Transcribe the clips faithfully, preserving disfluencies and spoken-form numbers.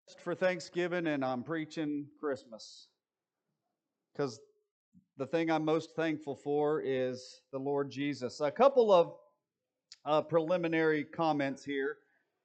For Thanksgiving, and I'm preaching Christmas because the thing I'm most thankful for is the Lord Jesus. A couple of uh, preliminary comments here.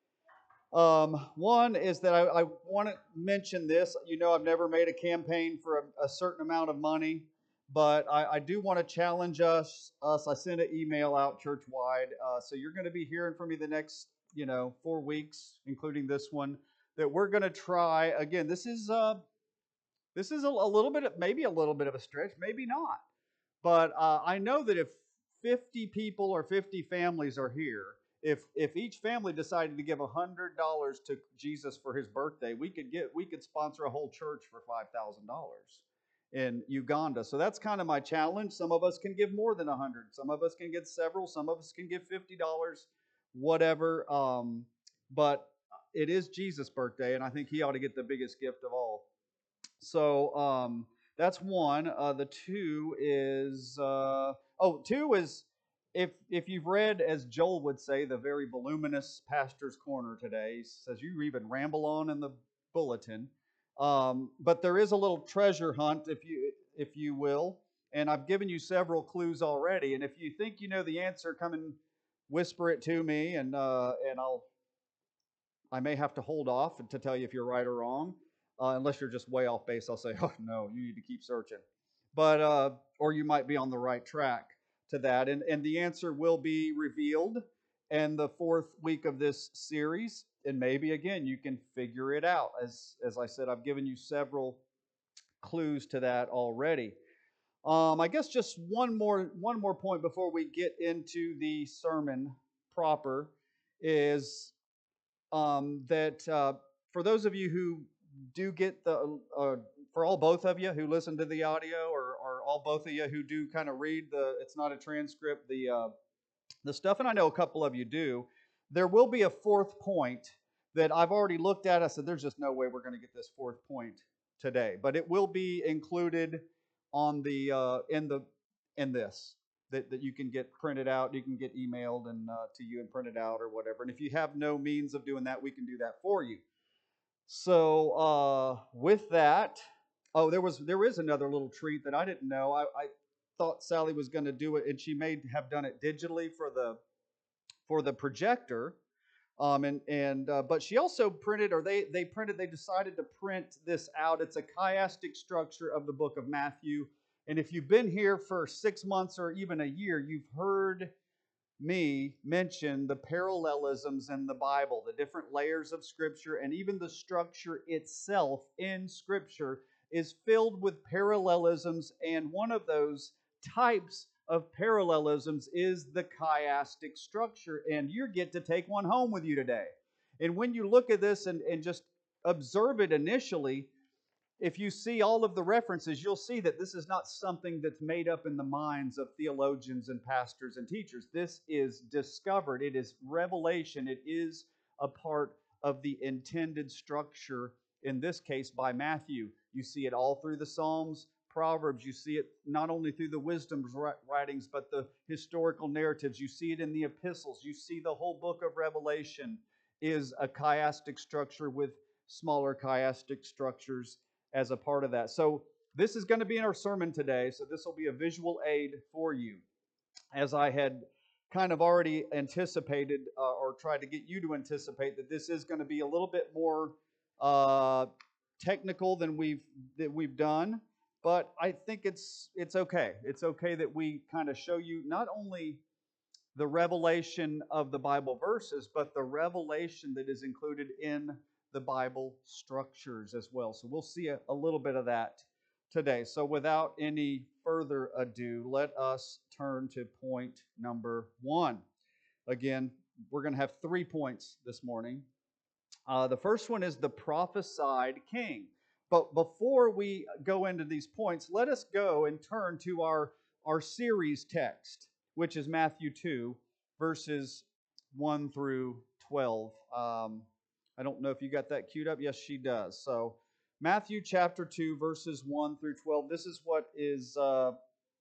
Um, one is that I, I want to mention this. You know, I've never made a campaign for a, a certain amount of money, but I, I do want to challenge us. Us, I sent an email out church wide, uh, so you're going to be hearing from me the next, you know, four weeks, including this one. That we're going to try again. This is uh, this is a, a little bit, of, maybe a little bit of a stretch, maybe not. But uh, I know that if fifty people or fifty families are here, if if each family decided to give one hundred dollars to Jesus for his birthday, we could get we could sponsor a whole church for five thousand dollars in Uganda. So that's kind of my challenge. Some of us can give more than one hundred. Some of us can get several. Some of us can give fifty dollars, whatever. Um, but it is Jesus' birthday, and I think he ought to get the biggest gift of all. So um, that's one. Uh, the two is uh, oh, two is if if you've read, as Joel would say, the very voluminous Pastor's Corner today. He says you even ramble on in the bulletin. Um, but there is a little treasure hunt, if you if you will, and I've given you several clues already. And if you think you know the answer, come and whisper it to me, and uh, and I'll I may have to hold off to tell you if you're right or wrong, uh, unless you're just way off base. I'll say, oh no, you need to keep searching, but uh, or you might be on the right track to that, and and the answer will be revealed in the fourth week of this series, and maybe again you can figure it out. As as I said, I've given you several clues to that already. Um, I guess just one more one more point before we get into the sermon proper is um, that uh, for those of you who do get the, uh, for all both of you who listen to the audio, or, or all both of you who do kind of read the, it's not a transcript, the uh, the stuff, and I know a couple of you do. There will be a fourth point that I've already looked at. I said, there's just no way we're going to get this fourth point today, but it will be included on the uh, in the in this that, that you can get printed out, you can get emailed and uh, to you and printed out or whatever. And if you have no means of doing that, we can do that for you. So uh, with that, oh, there was there is another little treat that I didn't know. I, I thought Sally was going to do it, and she may have done it digitally for the for the projector. Um, and and uh, but she also printed, or they they printed, they decided to print this out. It's a chiastic structure of the book of Matthew. And if you've been here for six months or even a year, you've heard me mention the parallelisms in the Bible, the different layers of Scripture, and even the structure itself in Scripture is filled with parallelisms. And one of those types of parallelisms is the chiastic structure. And you get to take one home with you today. And when you look at this and, and just observe it initially, if you see all of the references, you'll see that this is not something that's made up in the minds of theologians and pastors and teachers. This is discovered. It is revelation. It is a part of the intended structure, in this case by Matthew. You see it all through the Psalms, Proverbs. You see it not only through the wisdom writings, but the historical narratives. You see it in the epistles. You see the whole book of Revelation is a chiastic structure with smaller chiastic structures as a part of that. So this is going to be in our sermon today, so this will be a visual aid for you. As I had kind of already anticipated, uh, or tried to get you to anticipate, that this is going to be a little bit more uh, technical than we've that we've done, but I think it's it's okay. It's okay that we kind of show you not only the revelation of the Bible verses, but the revelation that is included in the Bible structures as well. So we'll see a, a little bit of that today. So without any further ado, let us turn to point number one. Again, we're going to have three points this morning. Uh, the first one is the prophesied king. But before we go into these points, let us go and turn to our, our series text, which is Matthew two, verses one through twelve. Um, I don't know if you got that queued up. Yes, she does. So Matthew chapter two, verses one through twelve. This is what is uh,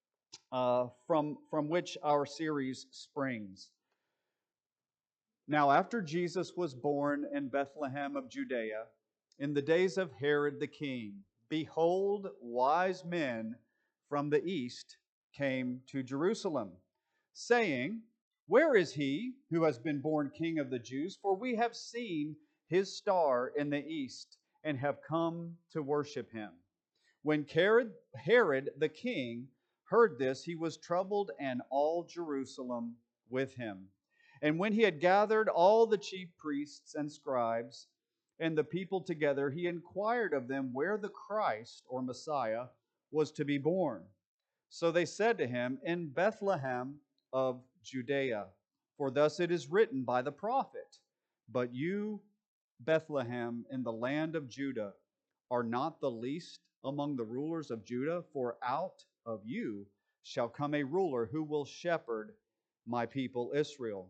uh, from, from which our series springs. Now, after Jesus was born in Bethlehem of Judea, In the days of Herod the king, behold, wise men from the east came to Jerusalem, saying, Where is he who has been born King of the Jews? For we have seen his star in the east and have come to worship him. When Herod, Herod the king heard this, he was troubled, and all Jerusalem with him. And when he had gathered all the chief priests and scribes and the people together, he inquired of them where the Christ, or Messiah, was to be born. So they said to him, In Bethlehem of Judea, for thus it is written by the prophet, But you, Bethlehem, in the land of Judah, are not the least among the rulers of Judah, for out of you shall come a ruler who will shepherd my people Israel.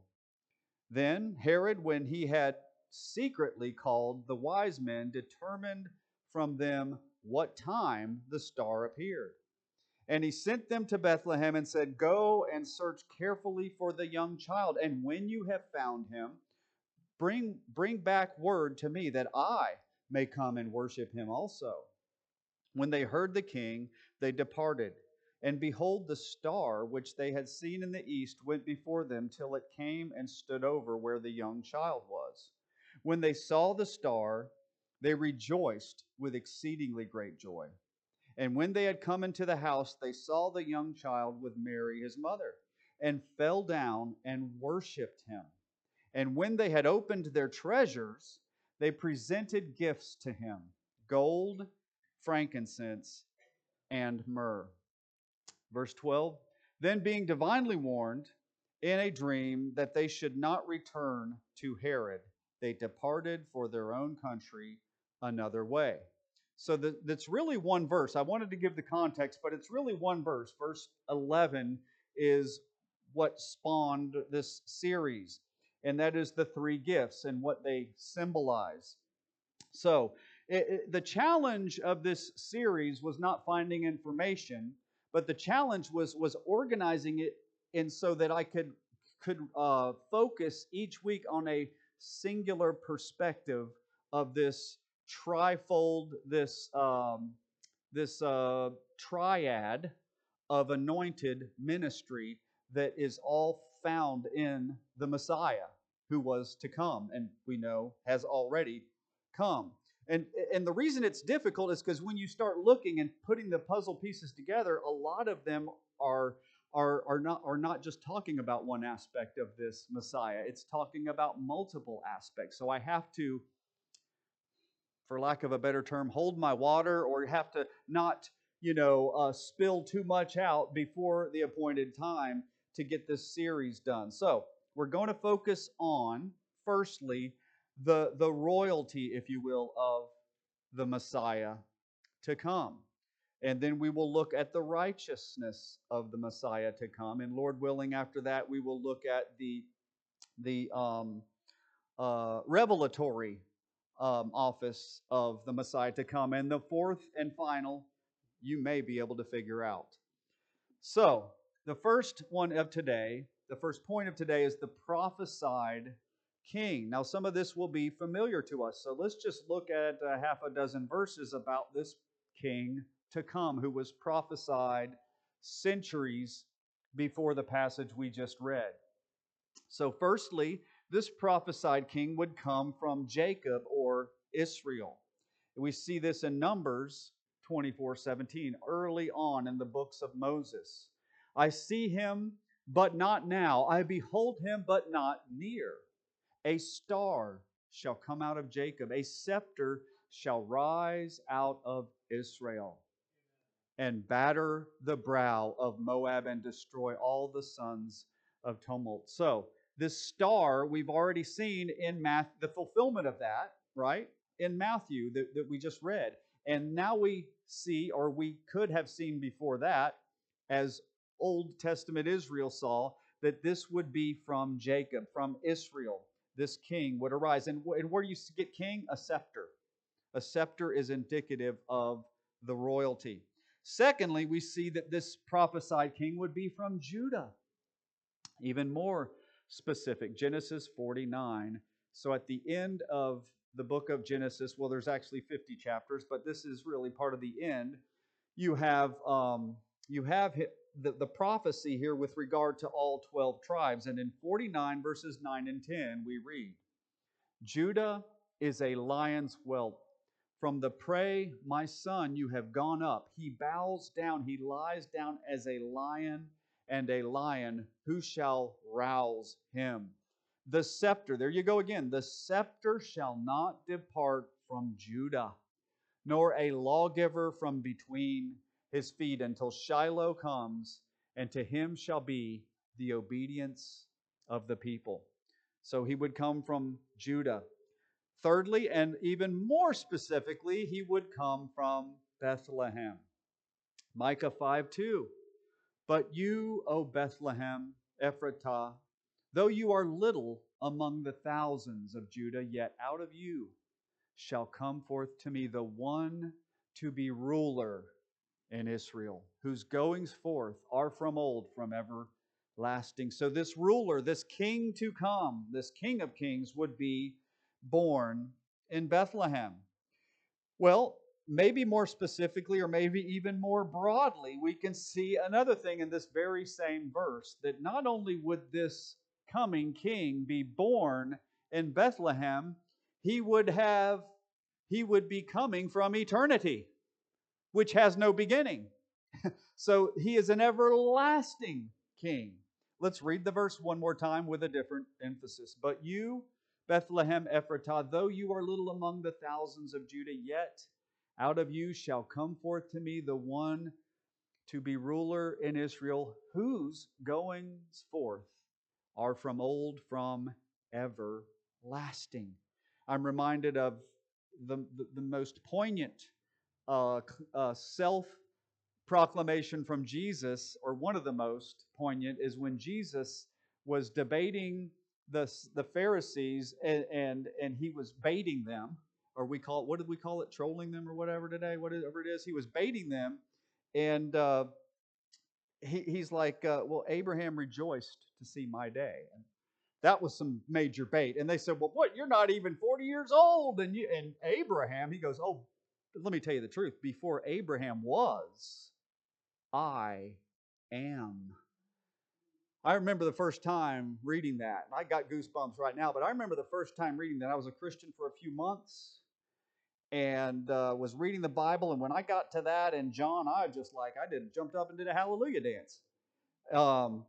Then Herod, when he had secretly called the wise men, determined from them what time the star appeared. And he sent them to Bethlehem and said, Go and search carefully for the young child, and when you have found him, bring, bring back word to me that I may come and worship him also. When they heard the king, they departed. And behold, the star which they had seen in the east went before them till it came and stood over where the young child was. When they saw the star, they rejoiced with exceedingly great joy. And when they had come into the house, they saw the young child with Mary his mother, and fell down and worshipped him. And when they had opened their treasures, they presented gifts to him, gold, frankincense, and myrrh. Verse twelve, Then being divinely warned in a dream that they should not return to Herod, they departed for their own country another way. So the, that's really one verse. I wanted to give the context, but it's really one verse. Verse eleven is what spawned this series, and that is the three gifts and what they symbolize. So it, it, the challenge of this series was not finding information, but the challenge was was organizing it in so that I could could uh, focus each week on a singular perspective of this trifold, this um, this uh, triad of anointed ministry that is all found in the Messiah who was to come, and we know has already come. And, and the reason it's difficult is because when you start looking and putting the puzzle pieces together, a lot of them are, are, are, not, are not just talking about one aspect of this Messiah. It's talking about multiple aspects. So I have to, for lack of a better term, hold my water, or have to not, you know, uh, spill too much out before the appointed time to get this series done. So we're going to focus on, firstly, the, the royalty, if you will, of the Messiah to come. And then we will look at the righteousness of the Messiah to come. And Lord willing, after that, we will look at the, the um, uh, revelatory um, office of the Messiah to come. And the fourth and final, you may be able to figure out. So, the first one of today, the first point of today is the prophesied king. Now, some of this will be familiar to us, so let's just look at a half a dozen verses about this king to come who was prophesied centuries before the passage we just read. So, firstly, this prophesied king would come from Jacob or Israel. We see this in Numbers twenty-four seventeen, early on in the books of Moses. I see him, but not now. I behold him, but not near. A star shall come out of Jacob. A scepter shall rise out of Israel, and batter the brow of Moab and destroy all the sons of tumult. So, this star we've already seen in Matthew, the fulfillment of that, right? In Matthew that, that we just read. And now we see, or we could have seen before that, as Old Testament Israel saw, that this would be from Jacob, from Israel. This king would arise. And, and where do you get king? A scepter. A scepter is indicative of the royalty. Secondly, we see that this prophesied king would be from Judah. Even more specific, Genesis forty-nine. So at the end of the book of Genesis, well, there's actually fifty chapters, but this is really part of the end. You have um, you have the, the prophecy here with regard to all twelve tribes. And in forty-nine verses nine and ten, we read, Judah is a lion's whelp. From the prey, my son, you have gone up. He bows down, he lies down as a lion, and a lion, who shall rouse him? The scepter, there you go again, the scepter shall not depart from Judah, nor a lawgiver from between his feet, until Shiloh comes, and to him shall be the obedience of the people. So he would come from Judah. Thirdly, and even more specifically, he would come from Bethlehem. Micah five two. But you, O Bethlehem Ephratah, though you are little among the thousands of Judah, yet out of you shall come forth to me the one to be ruler in Israel, whose goings forth are from old, from everlasting. So this ruler, this king to come, this King of Kings, would be born in Bethlehem. Well, maybe more specifically, or maybe even more broadly, we can see another thing in this very same verse, that not only would this coming king be born in Bethlehem, he would have he would be coming from eternity, which has no beginning. So he is an everlasting king. Let's read the verse one more time with a different emphasis. But you, Bethlehem Ephratah, though you are little among the thousands of Judah, yet out of you shall come forth to me the one to be ruler in Israel, whose goings forth are from old, from everlasting. I'm reminded of the, the, the most poignant uh, uh, self proclamation from Jesus, or one of the most poignant, is when Jesus was debating the, the Pharisees, and, and, and he was baiting them, or we call it, what did we call it, trolling them or whatever today, whatever it is. He was baiting them, and uh, he, he's like, uh, well, Abraham rejoiced to see my day. And that was some major bait. And they said, well, what, you're not even forty years old. And, you, and Abraham, he goes, oh, let me tell you the truth. Before Abraham was, I am. I remember the first time reading that. I got goosebumps right now, but I remember the first time reading that. I was a Christian for a few months and uh, was reading the Bible. And when I got to that in John, I just like, I did jumped up and did a hallelujah dance. Um,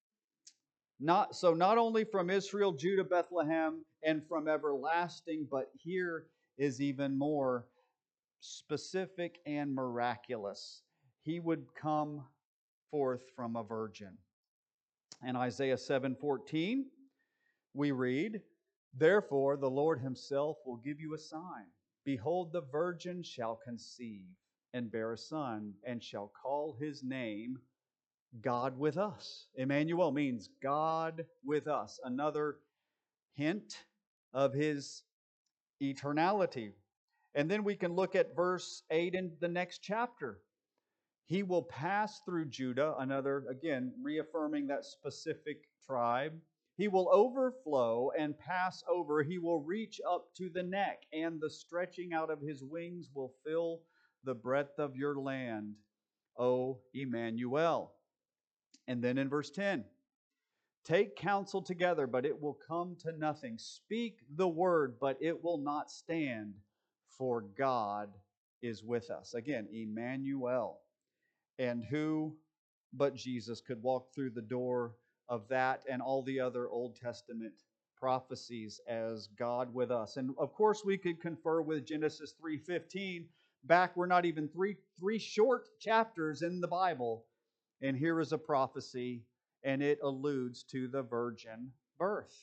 not so not only from Israel, Judah, Bethlehem, and from everlasting, but here is even more specific and miraculous. He would come forth from a virgin. In Isaiah seven fourteen, we read, therefore the Lord himself will give you a sign. Behold, the virgin shall conceive and bear a son, and shall call his name God with us. Emmanuel means God with us. Another hint of his eternality. And then we can look at verse eight in the next chapter. He will pass through Judah, another, again, reaffirming that specific tribe. He will overflow and pass over. He will reach up to the neck, and the stretching out of his wings will fill the breadth of your land, O Emmanuel. And then in verse ten, take counsel together, but it will come to nothing. Speak the word, but it will not stand, for God is with us. Again, Emmanuel. And who but Jesus could walk through the door of that and all the other Old Testament prophecies as God with us? And of course, we could confer with Genesis three fifteen. Back, we're not even three, three short chapters in the Bible. And here is a prophecy, and it alludes to the virgin birth.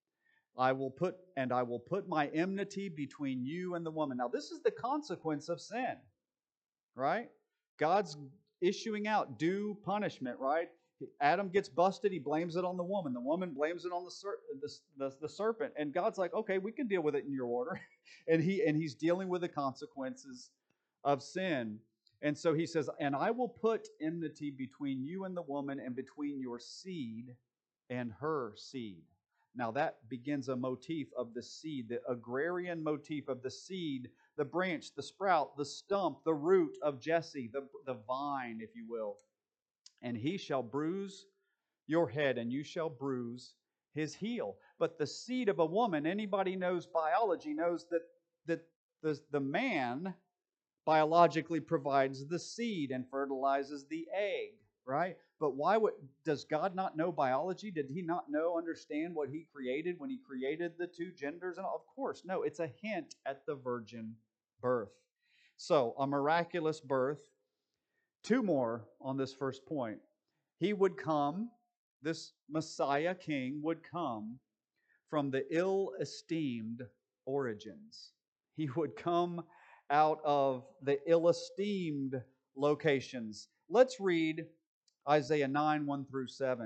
I will put, and I will put my enmity between you and the woman. Now, this is the consequence of sin, right? God's issuing out due punishment, right? Adam gets busted, he blames it on the woman. The woman blames it on the, ser- the, the, the serpent. And God's like, okay, we can deal with it in your order. and he and he's dealing with the consequences of sin. And so he says, and I will put enmity between you and the woman, and between your seed and her seed. Now that begins a motif of the seed, the agrarian motif of the seed, the branch, the sprout, the stump, the root of Jesse, the, the vine, if you will. And he shall bruise your head, and you shall bruise his heel. But the seed of a woman, anybody knows biology knows that, that the, the man biologically provides the seed and fertilizes the egg, right? But why would does God not know biology? Did he not know, understand what he created when he created the two genders? And of course, no, it's a hint at the virgin birth. So, a miraculous birth. Two more on this first point. He would come, this Messiah king would come from the ill-esteemed origins. He would come out of the ill-esteemed locations. Let's read Isaiah nine, one through seven.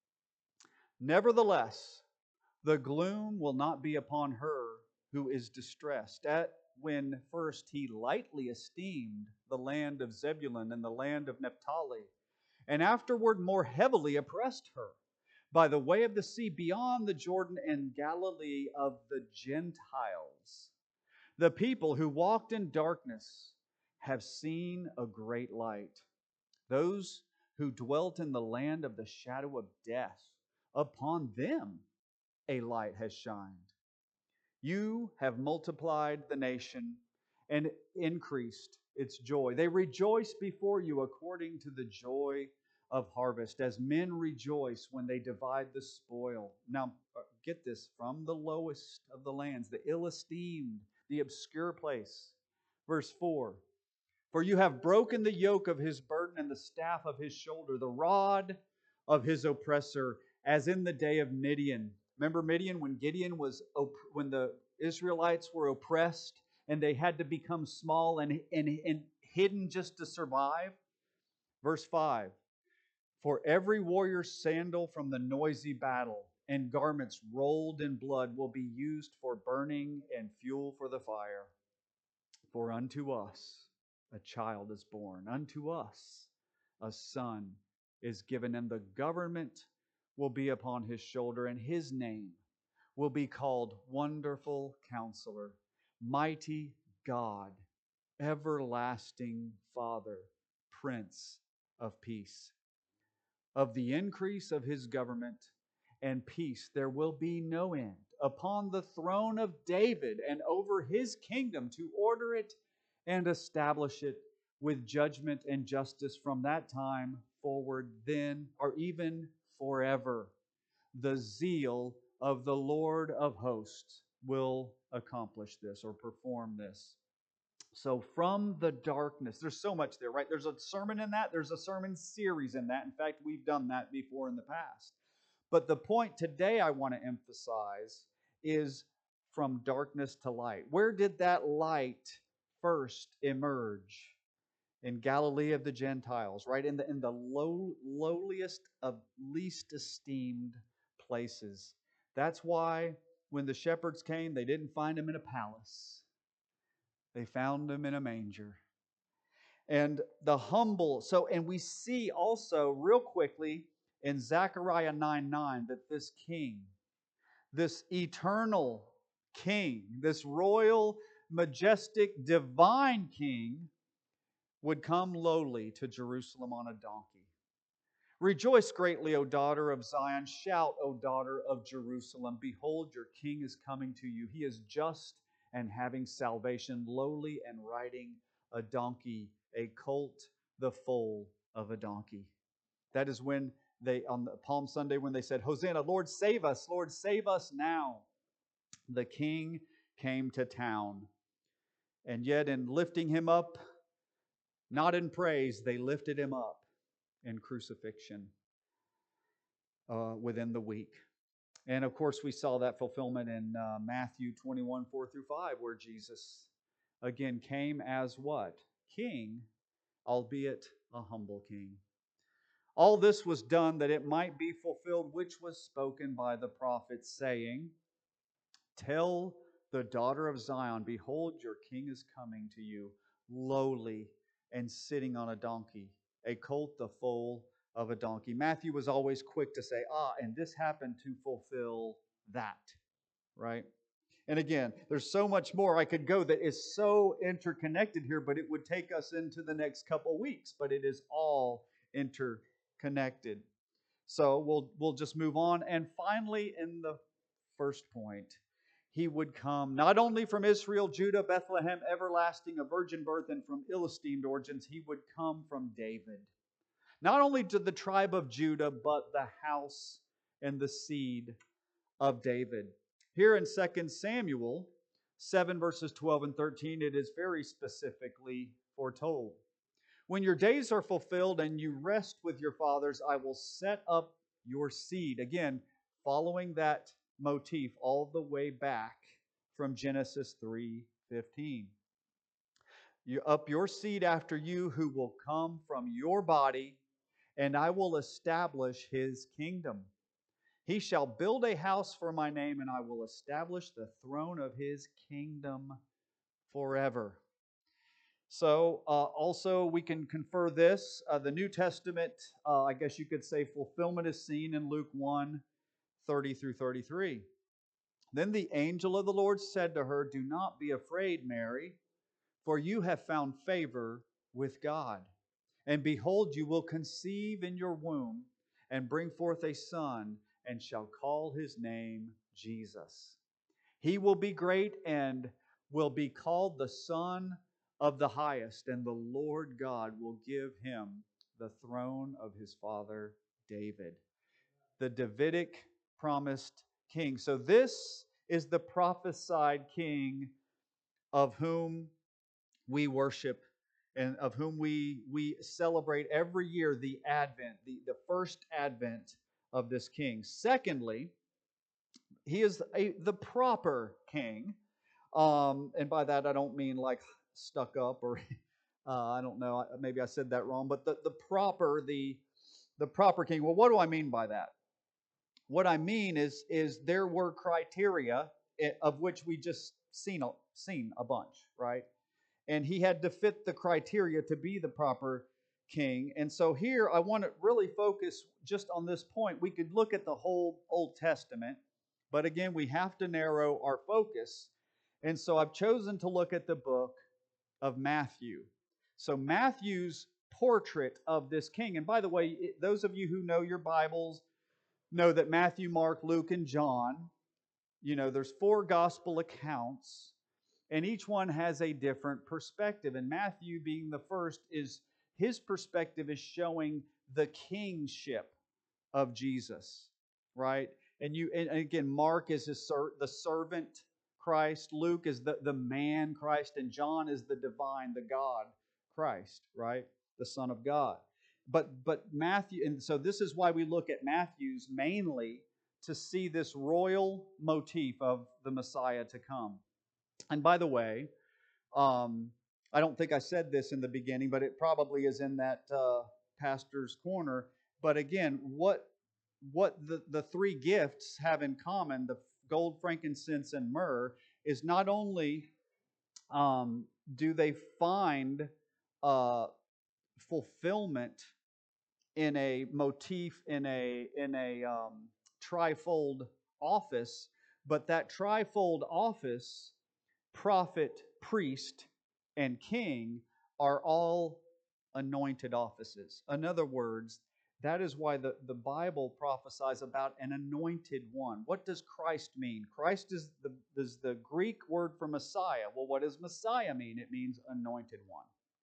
Nevertheless, the gloom will not be upon her who is distressed. At when first he lightly esteemed the land of Zebulun and the land of Naphtali, and afterward more heavily oppressed her by the way of the sea beyond the Jordan and Galilee of the Gentiles. The people who walked in darkness have seen a great light. Those who dwelt in the land of the shadow of death, upon them a light has shined. You have multiplied the nation and increased its joy. They rejoice before you according to the joy of harvest, as men rejoice when they divide the spoil. Now, get this, from the lowest of the lands, the ill-esteemed, the obscure place. Verse four, for you have broken the yoke of his burden and the staff of his shoulder, the rod of his oppressor, as in the day of Midian. Remember Midian, when Gideon was, when the Israelites were oppressed and they had to become small and, and, and hidden just to survive? Verse five, for every warrior's sandal from the noisy battle and garments rolled in blood will be used for burning and fuel for the fire. For unto us a child is born, unto us a son is given, and the government will be upon his shoulder, and his name will be called Wonderful Counselor, Mighty God, Everlasting Father, Prince of Peace. Of the increase of his government and peace there will be no end upon the throne of David and over his kingdom, to order it and establish it with judgment and justice from that time forward, then or even forever. The zeal of the Lord of hosts will accomplish this or perform this. So from the darkness, there's so much there, right? There's a sermon in that. There's a sermon series in that. In fact, we've done that before in the past. But the point today I want to emphasize is from darkness to light. Where did that light first emerge? In Galilee of the Gentiles, right? In the, in the low, lowliest of least esteemed places. That's why when the shepherds came, they didn't find him in a palace. They found him in a manger. And the humble, so, and we see also real quickly in Zechariah nine nine that this king, this eternal king, this royal, majestic, divine king would come lowly to Jerusalem on a donkey. Rejoice greatly, O daughter of Zion. Shout, O daughter of Jerusalem. Behold, your king is coming to you. He is just and having salvation, lowly and riding a donkey, a colt, the foal of a donkey. That is when they, on the Palm Sunday, when they said, Hosanna, Lord, save us, Lord, save us now. The king came to town. And yet in lifting him up, not in praise, they lifted him up in crucifixion uh, within the week. And of course, we saw that fulfillment in uh, Matthew twenty-one, four through five, where Jesus again came as what? King, albeit a humble king. All this was done that it might be fulfilled, which was spoken by the prophet, saying, tell the daughter of Zion, behold, your king is coming to you, lowly and sitting on a donkey, a colt, the foal of a donkey. Matthew was always quick to say, ah, and this happened to fulfill that, right? And again, there's so much more I could go that is so interconnected here, but it would take us into the next couple weeks, but it is all interconnected. So we'll we'll just move on. And finally, in the first point, he would come not only from Israel, Judah, Bethlehem, everlasting, a virgin birth, and from ill-esteemed origins, he would come from David. Not only to the tribe of Judah, but the house and the seed of David. Here in Second Samuel seven, verses twelve and thirteen, it is very specifically foretold. When your days are fulfilled and you rest with your fathers, I will set up your seed. Again, following that motif all the way back from Genesis three fifteen. You up your seed after you, who will come from your body, and I will establish his kingdom. He shall build a house for my name, and I will establish the throne of his kingdom forever. So, uh, also, we can confer this. Uh, the New Testament, uh, I guess you could say, fulfillment is seen in Luke one, thirty through thirty-three. Then the angel of the Lord said to her, "Do not be afraid, Mary, for you have found favor with God. And behold, you will conceive in your womb and bring forth a son, and shall call his name Jesus. He will be great and will be called the Son of the Highest, and the Lord God will give him the throne of his father David." The Davidic promised king. So this is the prophesied king of whom we worship and of whom we, we celebrate every year the Advent, the, the first Advent of this king. Secondly, he is a, the proper king. Um, and by that, I don't mean like stuck up or uh, I don't know, maybe I said that wrong, but the, the proper, the, the proper king. Well, what do I mean by that? What I mean is, is there were criteria of which we just seen a, seen a bunch, right? And he had to fit the criteria to be the proper king. And so here I want to really focus just on this point. We could look at the whole Old Testament, but again, we have to narrow our focus. And so I've chosen to look at the book of Matthew. So Matthew's portrait of this king. And by the way, those of you who know your Bibles know that Matthew, Mark, Luke, and John, you know, there's four gospel accounts, and each one has a different perspective. And Matthew, being the first, is his perspective is showing the kingship of Jesus, right? And you, and again, Mark is his, the servant Christ, Luke is the, the man Christ, and John is the divine, the God Christ, right? The Son of God. But but Matthew, and so this is why we look at Matthew's mainly to see this royal motif of the Messiah to come. And by the way, um, I don't think I said this in the beginning, but it probably is in that uh, pastor's corner. But again, what what the, the three gifts have in common, the gold, frankincense, and myrrh, is not only um, do they find uh, fulfillment in a motif, in a in a um, trifold office, but that trifold office, prophet, priest, and king, are all anointed offices. In other words, that is why the, the Bible prophesies about an anointed one. What does Christ mean? Christ is the, is the Greek word for Messiah. Well, what does Messiah mean? It means anointed one.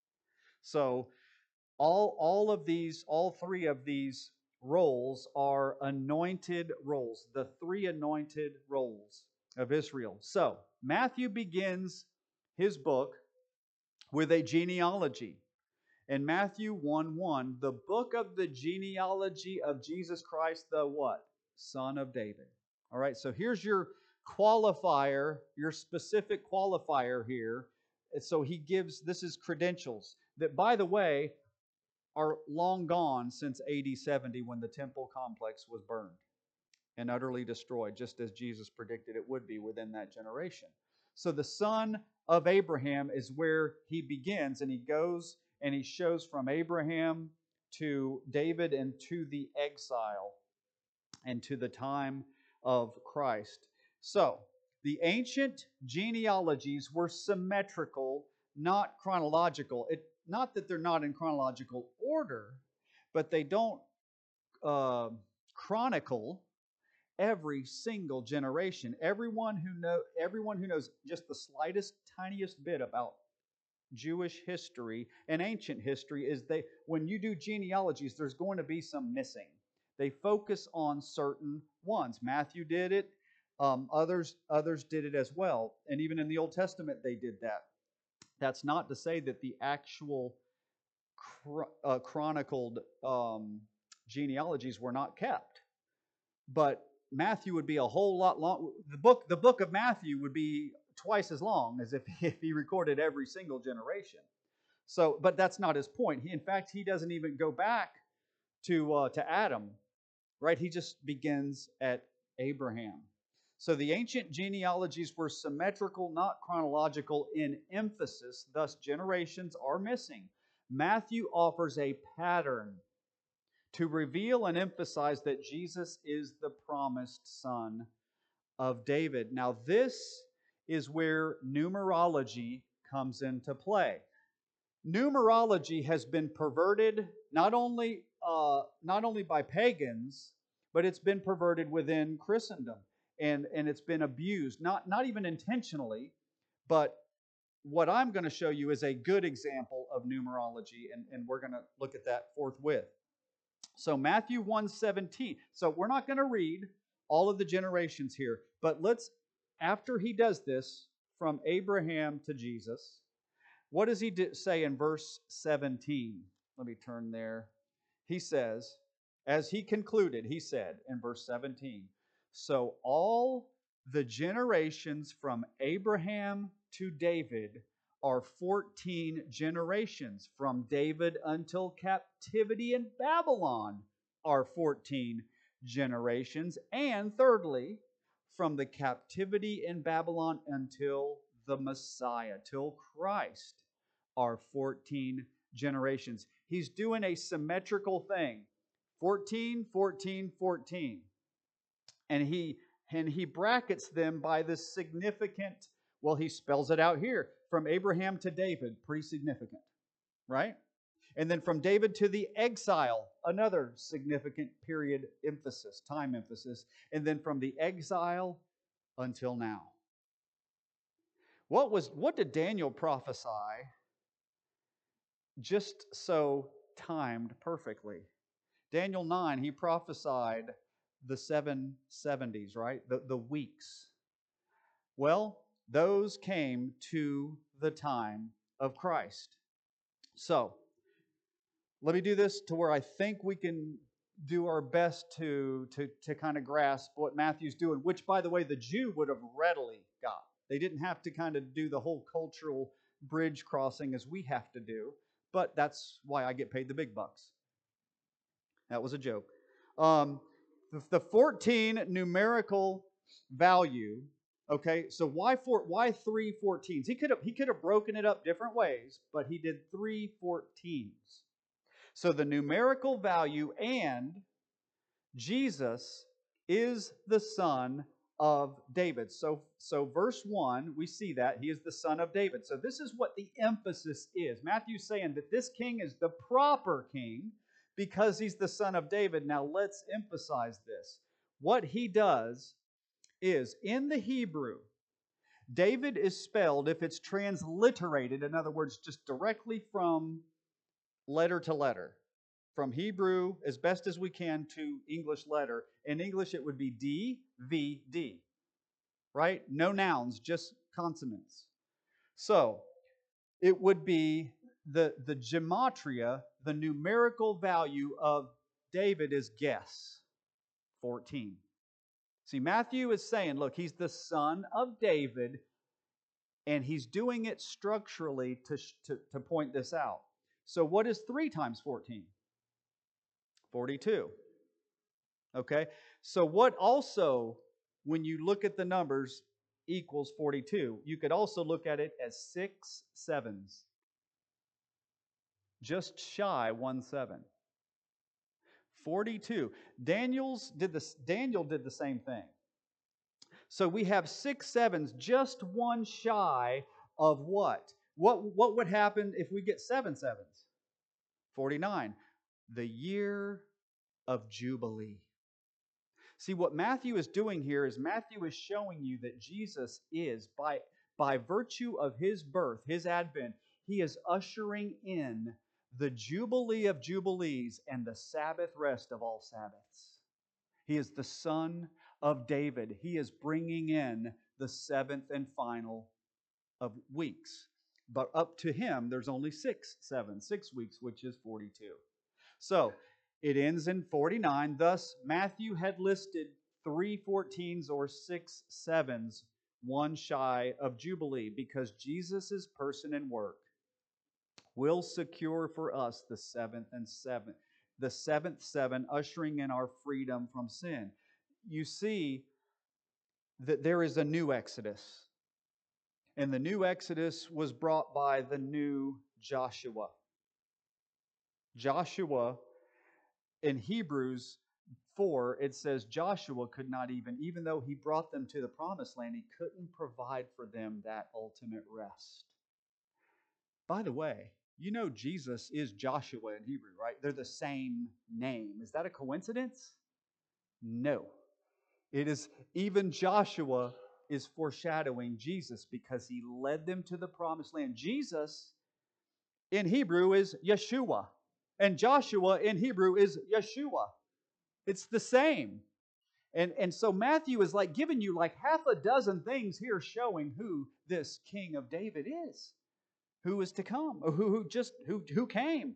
So all, all of these, all three of these roles are anointed roles, the three anointed roles of Israel. So Matthew begins his book with a genealogy. In Matthew one one, the book of the genealogy of Jesus Christ, the what? Son of David. All right, so here's your qualifier, your specific qualifier here. So he gives, this is credentials that, by the way, are long gone since A D seventy, when the temple complex was burned and utterly destroyed, just as Jesus predicted it would be within that generation. So the son of Abraham is where he begins, and he goes and he shows from Abraham to David and to the exile and to the time of Christ. So, the ancient genealogies were symmetrical, not chronological. It, not that they're not in chronological order, but they don't uh, chronicle every single generation. Everyone who know, everyone who knows just the slightest, tiniest bit about Jewish history and ancient history is they when you do genealogies, there's going to be some missing. They focus on certain ones. Matthew did it. Um, others others did it as well, and even in the Old Testament they did that. That's not to say that the actual chro- uh, chronicled um, genealogies were not kept, but Matthew would be a whole lot long. The book the book of Matthew would be twice as long as if, if he recorded every single generation. So, but that's not his point. He, in fact, he doesn't even go back to uh, to Adam, right? He just begins at Abraham. So the ancient genealogies were symmetrical, not chronological in emphasis. Thus, generations are missing. Matthew offers a pattern to reveal and emphasize that Jesus is the promised son of David. Now, this is where numerology comes into play. Numerology has been perverted not only uh, not only by pagans, but it's been perverted within Christendom, and and it's been abused, not not even intentionally, but what I'm going to show you is a good example of numerology, and, and we're going to look at that forthwith. So Matthew one seventeen. So we're not going to read all of the generations here, but let's, after he does this from Abraham to Jesus, what does he say in verse seventeen? Let me turn there. He says, as he concluded, he said in verse seventeen, so all the generations from Abraham to David are fourteen generations. From David until captivity in Babylon are fourteen generations. And thirdly, from the captivity in Babylon until the Messiah, till Christ, are fourteen generations. He's doing a symmetrical thing. fourteen, fourteen, fourteen. And he and he brackets them by this significant, well, he spells it out here. From Abraham to David, pretty significant, right? And then from David to the exile, another significant period emphasis, time emphasis. And then from the exile until now. What was what did Daniel prophesy just so timed perfectly? Daniel nine, he prophesied the seven seventies, right? The, the weeks. Well, those came to the time of Christ. So, let me do this to where I think we can do our best to, to, to kind of grasp what Matthew's doing, which, by the way, the Jew would have readily got. They didn't have to kind of do the whole cultural bridge crossing as we have to do, but that's why I get paid the big bucks. That was a joke. Um, the, the fourteen numerical value, okay, so why four, why three fourteens? He could have he could have broken it up different ways, but he did three fourteens. So the numerical value, and Jesus is the son of David. So, so verse one, we see that he is the son of David. So this is what the emphasis is. Matthew's saying that this king is the proper king because he's the son of David. Now let's emphasize this. What he does is, in the Hebrew, David is spelled, if it's transliterated, in other words, just directly from letter to letter, from Hebrew as best as we can to English letter. In English, it would be D V D, right? No nouns, just consonants. So it would be the, the gematria, the numerical value of David is guess, fourteen. See, Matthew is saying, look, he's the son of David, and he's doing it structurally to, to, to point this out. So what is three times fourteen? forty-two. Okay? So what also, when you look at the numbers, equals forty-two, you could also look at it as six sevens. Just shy one seven. forty-two. Daniel's did this, Daniel did the same thing. So we have six sevens, just one shy of what? What, what would happen if we get seven sevens? forty-nine. The year of Jubilee. See, what Matthew is doing here is Matthew is showing you that Jesus is, by, by virtue of his birth, his advent, he is ushering in the Jubilee of Jubilees and the Sabbath rest of all Sabbaths. He is the Son of David. He is bringing in the seventh and final of weeks. But up to him, there's only six, seven, six weeks, which is forty-two. So, it ends in forty-nine. Thus, Matthew had listed three fourteens or six sevens, one shy of Jubilee, because Jesus' person and work will secure for us the seventh and seventh, the seventh seven, ushering in our freedom from sin. You see that there is a new Exodus. And the new Exodus was brought by the new Joshua. Joshua, in Hebrews four, it says Joshua could not even, even though he brought them to the promised land, he couldn't provide for them that ultimate rest. By the way, you know Jesus is Joshua in Hebrew, right? They're the same name. Is that a coincidence? No. It is, even Joshua is foreshadowing Jesus because he led them to the promised land. Jesus in Hebrew is Yeshua, and Joshua in Hebrew is Yeshua. It's the same. And, and so Matthew is like giving you like half a dozen things here showing who this King of David is, who is to come, or who, who just who, who came.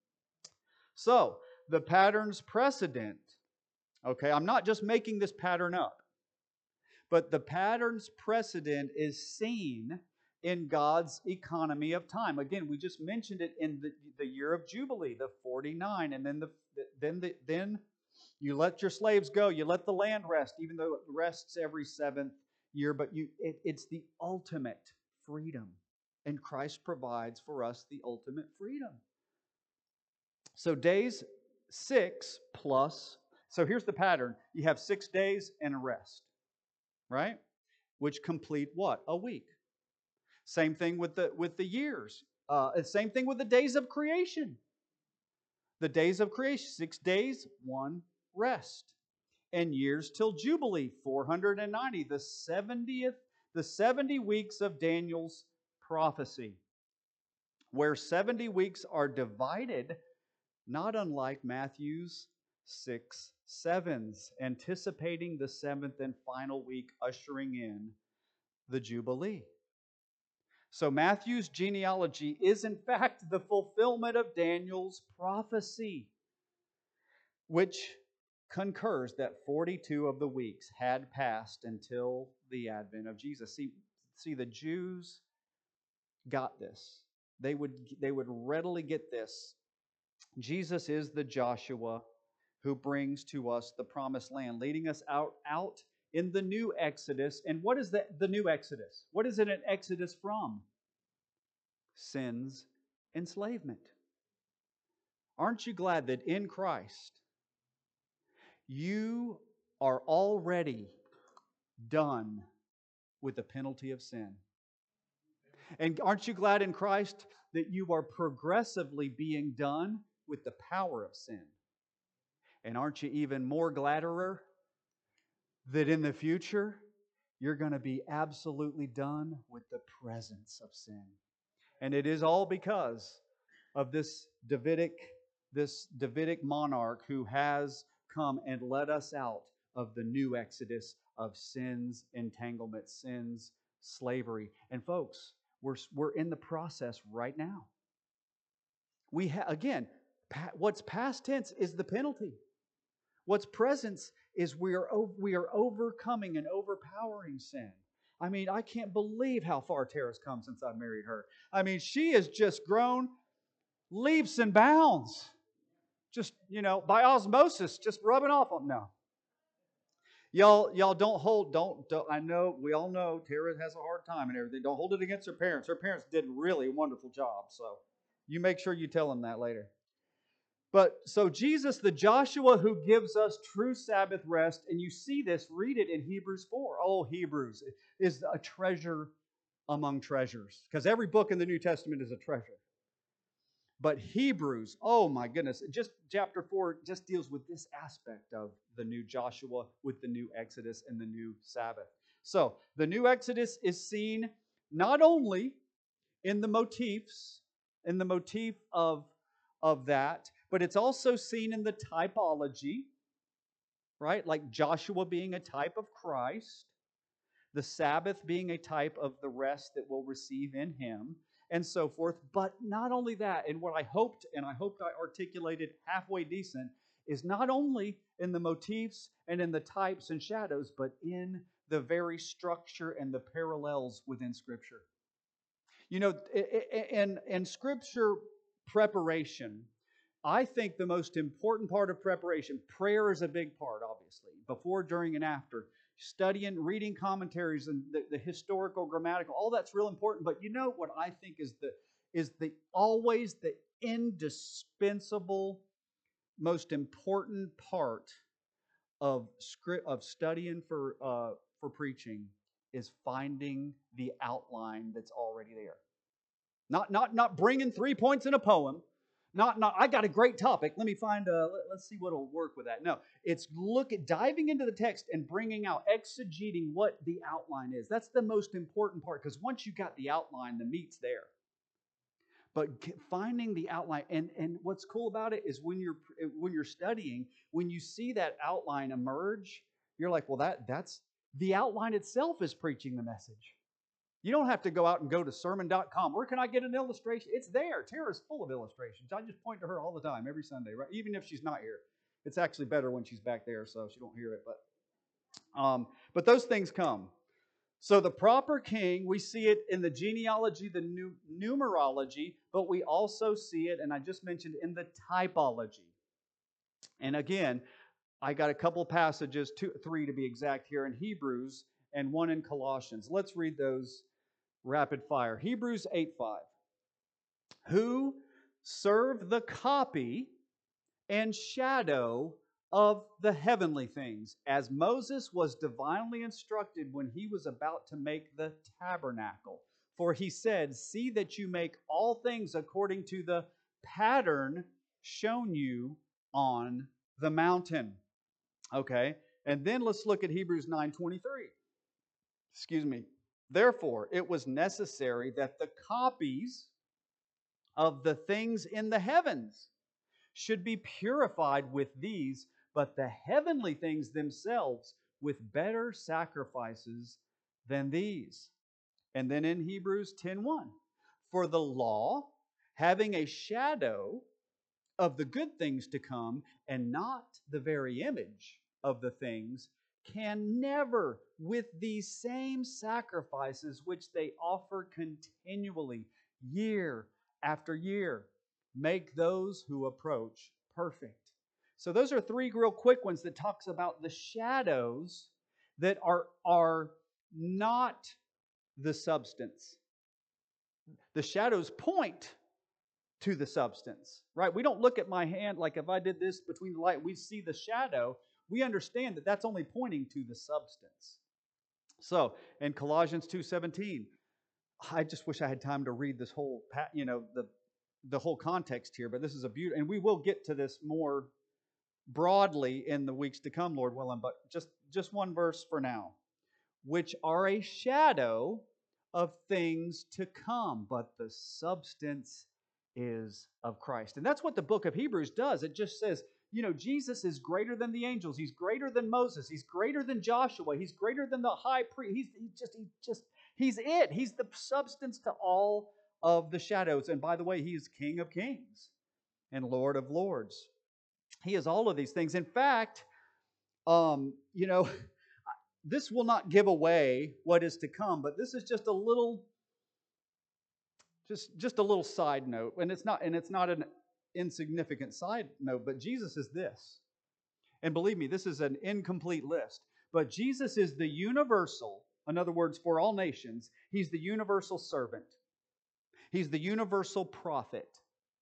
So the pattern's precedent. Okay, I'm not just making this pattern up. But the pattern's precedent is seen in God's economy of time. Again, we just mentioned it in the, the year of Jubilee, the forty-nine, and then the then the, then you let your slaves go, you let the land rest, even though it rests every seventh year. But you, it, it's the ultimate freedom, and Christ provides for us the ultimate freedom. So days six plus. So here's the pattern: you have six days and a rest. Right? Which complete what? A week. Same thing with the with the years. Uh, same thing with the days of creation. The days of creation, six days, one rest. And years till Jubilee, four hundred ninety, the seventieth, the seventy weeks of Daniel's prophecy, where seventy weeks are divided, not unlike Matthew's six sevens, anticipating the seventh and final week, ushering in the Jubilee. So Matthew's genealogy is in fact the fulfillment of Daniel's prophecy, which concurs that forty-two of the weeks had passed until the advent of Jesus. See, see the Jews got this. They would, they would readily get this. Jesus is the Joshua who brings to us the promised land, leading us out, out in the new Exodus. And what is the, the new Exodus? What is it an Exodus from? Sin's enslavement. Aren't you glad that in Christ you are already done with the penalty of sin? And aren't you glad in Christ that you are progressively being done with the power of sin? And aren't you even more gladderer that in the future you're going to be absolutely done with the presence of sin? And it is all because of this Davidic, this Davidic monarch who has come and led us out of the new Exodus of sin's entanglement, sin's slavery. And folks, we're, we're in the process right now. We ha- again, pa- what's past tense is the penalty. What's present is we are we are overcoming and overpowering sin. I mean, I can't believe how far Tara's come since I married her. I mean, she has just grown leaps and bounds. Just, you know, by osmosis, just rubbing off on no. Y'all, y'all don't hold, don't, don't, I know, we all know Tara has a hard time and everything. Don't hold it against her parents. Her parents did really a wonderful job. So you make sure you tell them that later. But so Jesus, the Joshua who gives us true Sabbath rest, and you see this, read it in Hebrews four. Oh, Hebrews is a treasure among treasures, because every book in the New Testament is a treasure. But Hebrews, oh my goodness, just chapter four just deals with this aspect of the new Joshua with the new Exodus and the new Sabbath. So the new Exodus is seen not only in the motifs, in the motif of, of that, but it's also seen in the typology, right? Like Joshua being a type of Christ, the Sabbath being a type of the rest that we'll receive in Him, and so forth. But not only that, and what I hoped, and I hoped I articulated halfway decent, is not only in the motifs and in the types and shadows, but in the very structure and the parallels within Scripture. You know, in, in Scripture preparation, I think the most important part of preparation, prayer is a big part, obviously, before, during, and after. Studying, reading commentaries, and the, the historical, grammatical, all that's real important. But you know what I think is the is the always the indispensable, most important part of script of studying for uh, for preaching is finding the outline that's already there. Not not not bringing three points in a poem. Not, not, I got a great topic. Let me find, a, let, let's see what will work with that. No, it's look at diving into the text and bringing out, exegeting what the outline is. That's the most important part, because once you got the outline, the meat's there. But finding the outline, and, and what's cool about it is when you're when you're studying, when you see that outline emerge, you're like, well, that that's the outline itself is preaching the message. You don't have to go out and go to sermon dot com. Where can I get an illustration? It's there. Tara's full of illustrations. I just point to her all the time, every Sunday, right? Even if she's not here. It's actually better when she's back there, so she don't hear it. But, um, but those things come. So the proper king, we see it in the genealogy, the nu- numerology, but we also see it, and I just mentioned, in the typology. And again, I got a couple passages, two, three to be exact here in Hebrews, and one in Colossians. Let's read those rapid fire. Hebrews eight five. Who serve the copy and shadow of the heavenly things, as Moses was divinely instructed when he was about to make the tabernacle. For he said, see that you make all things according to the pattern shown you on the mountain. Okay, and then let's look at Hebrews nine twenty-three. Excuse me. Therefore, it was necessary that the copies of the things in the heavens should be purified with these, but the heavenly things themselves with better sacrifices than these. And then in Hebrews ten one, for the law, having a shadow of the good things to come and not the very image of the things, can never, with these same sacrifices which they offer continually, year after year, make those who approach perfect. So those are three real quick ones that talks about the shadows that are, are not the substance. The shadows point to the substance, right? We don't look at my hand like if I did this between the light, we see the shadow. We understand that that's only pointing to the substance. So in Colossians two seventeen, I just wish I had time to read this whole, you know, the the whole context here, but this is a beauty, and we will get to this more broadly in the weeks to come, Lord willing, but just, just one verse for now. Which are a shadow of things to come, but the substance is of Christ. And that's what the book of Hebrews does. It just says, you know, Jesus is greater than the angels. He's greater than Moses. He's greater than Joshua. He's greater than the high priest. He's, he's just, he just, he's it. He's the substance to all of the shadows. And by the way, he is King of kings and Lord of lords. He is all of these things. In fact, um, you know, this will not give away what is to come, but this is just a little, just, just a little side note. And it's not, and it's not an insignificant side note, but Jesus is this. And believe me, this is an incomplete list. But Jesus is the universal, in other words, for all nations, He's the universal servant. He's the universal prophet.